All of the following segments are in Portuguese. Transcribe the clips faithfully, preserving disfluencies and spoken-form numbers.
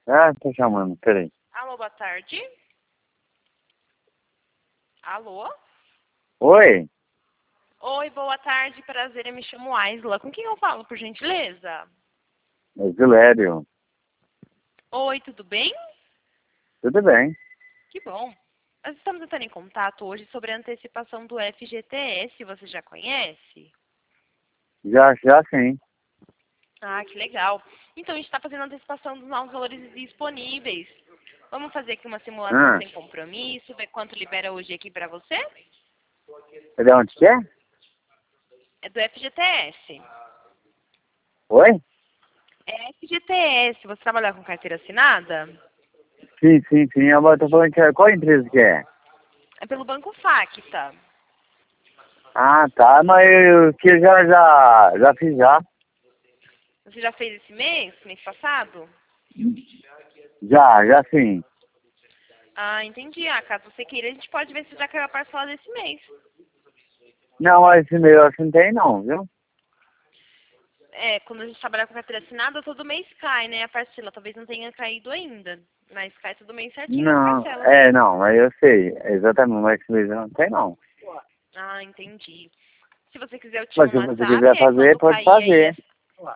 Ah, tô chamando, peraí. Alô, boa tarde. Alô? Oi? Oi, boa tarde, prazer, eu me chamo Aisla. Com quem eu falo, por gentileza? É Zilério. Oi, tudo bem? Tudo bem? Que bom. Nós estamos entrando em contato hoje sobre a antecipação do F G T S, você já conhece? Já, já sim. Ah, que legal. Então, a gente está fazendo a antecipação dos novos valores disponíveis. Vamos fazer aqui uma simulação Ah, sem compromisso, ver quanto libera hoje aqui para você? de onde que é? É do F G T S. Oi? É F G T S. Você trabalha com carteira assinada? Sim, sim, sim. Eu tô falando que é, qual empresa que é? É pelo Banco Facta. Ah, tá, mas eu que já, já, já fiz já. Você já fez esse mês? Mês passado? Já, já sim. Ah, entendi. Ah, caso você queira, a gente pode ver se já caiu a parcela desse mês. Não, mas esse meu assim não tem não, viu? É, quando a gente trabalha com carteira assinada, todo mês cai, né? A parcela talvez não tenha caído ainda. Mas cai todo mês certinho as Não, parcelas. é, não, mas eu sei, exatamente, mas esse mês não tem não. Ah, entendi. Se você quiser, eu te Mas mando se um você WhatsApp, quiser aí fazer, quando pode cair aí... fazer. É...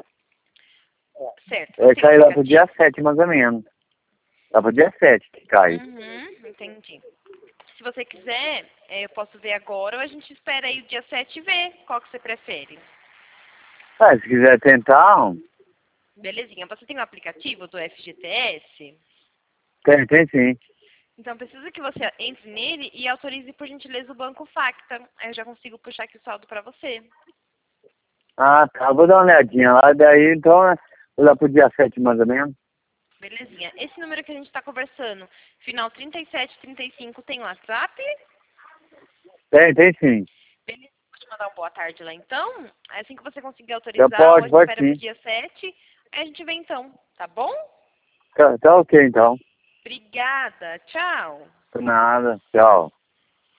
Certo. Você É tem um cair lá pro dia aplicativo? sete mais ou menos. Lá pro dia sete que cai. Uhum, entendi. Se você quiser, é, eu posso ver agora ou a gente espera aí o dia sete e ver qual que você prefere. Ah, se quiser tentar, Belezinha. Você tem um aplicativo do F G T S? tem, tem sim. Então, precisa que você entre nele e autorize, por gentileza, o Banco Facta. Aí eu já consigo puxar aqui o saldo para você. Ah, tá. Vou dar uma olhadinha lá. Daí, então, né, vou lá pro dia sete mais ou menos. Belezinha. Esse número que a gente está conversando, final trinta e sete trinta e cinco, tem WhatsApp? Tem, tem sim. Beleza. Vou te mandar uma boa tarde lá, então. Assim que você conseguir Já autorizar, ou a pode, gente pode espera pro sim. dia sete, aí a gente vê então. Tá bom? Tá, tá ok, então. Obrigada. Tchau. Nada. Tchau.